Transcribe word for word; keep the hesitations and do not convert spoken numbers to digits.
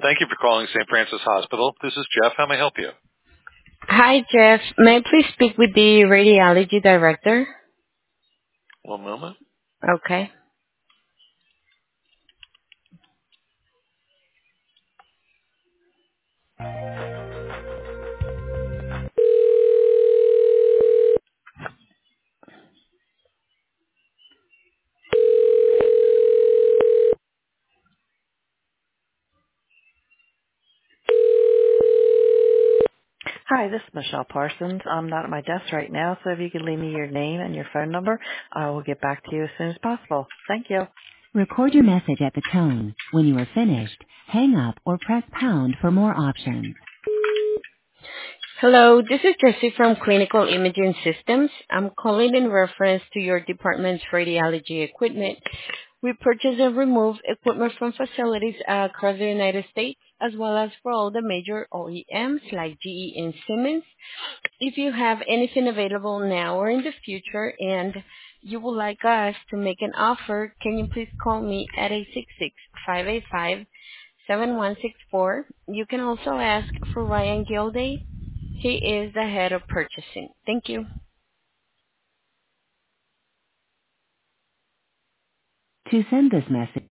Thank you for calling Saint Francis Hospital. This is Jeff. How may I help you? Hi, Jeff. May I please speak with the radiology director? One moment. Okay. Hi, this is Michelle Parsons. I'm not at my desk right now, so if you could leave me your name and your phone number, I will get back to you as soon as possible. Thank you. Record your message at the tone. When you are finished, hang up or press pound for more options. Hello, this is Jessie from Clinical Imaging Systems. I'm calling in reference to your department's radiology equipment. We purchase and remove equipment from facilities across the United States, as well as for all the major O E Ms like G E and Siemens. If you have anything available now or in the future and you would like us to make an offer, can you please call me at eight six six, five eight five, seven one six four. You can also ask for Ryan Gilday. He is the head of purchasing. Thank you. To send this message,